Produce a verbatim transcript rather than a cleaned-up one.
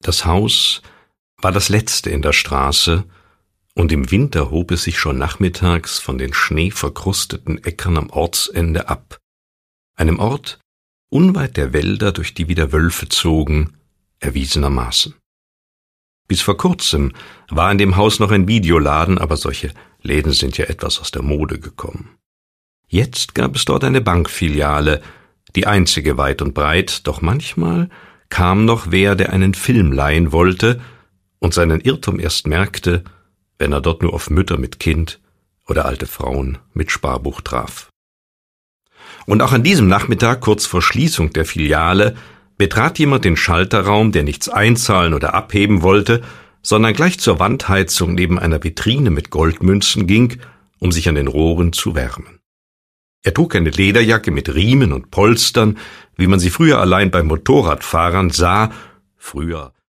Das Haus war das letzte in der Straße, und im Winter hob es sich schon nachmittags von den schneeverkrusteten Äckern am Ortsende ab, einem Ort unweit der Wälder, durch die wieder Wölfe zogen, erwiesenermaßen. Bis vor kurzem war in dem Haus noch ein Videoladen, aber solche Läden sind ja etwas aus der Mode gekommen. Jetzt gab es dort eine Bankfiliale, die einzige weit und breit, doch manchmal kam noch wer, der einen Film leihen wollte und seinen Irrtum erst merkte, wenn er dort nur auf Mütter mit Kind oder alte Frauen mit Sparbuch traf. Und auch an diesem Nachmittag, kurz vor Schließung der Filiale, betrat jemand den Schalterraum, der nichts einzahlen oder abheben wollte, sondern gleich zur Wandheizung neben einer Vitrine mit Goldmünzen ging, um sich an den Rohren zu wärmen. Er trug eine Lederjacke mit Riemen und Polstern, wie man sie früher allein bei Motorradfahrern sah, früher